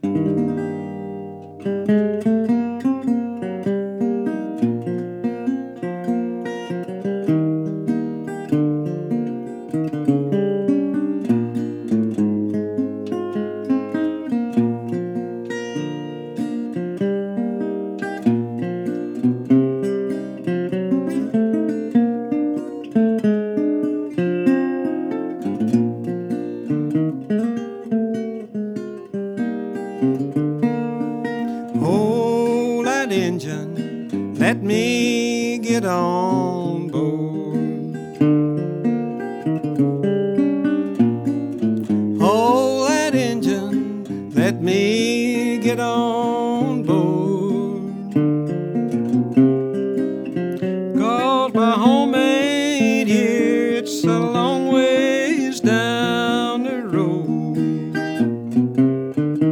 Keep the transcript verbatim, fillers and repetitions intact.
Hold that engine, let me get on board. Hold that engine, let me get on board.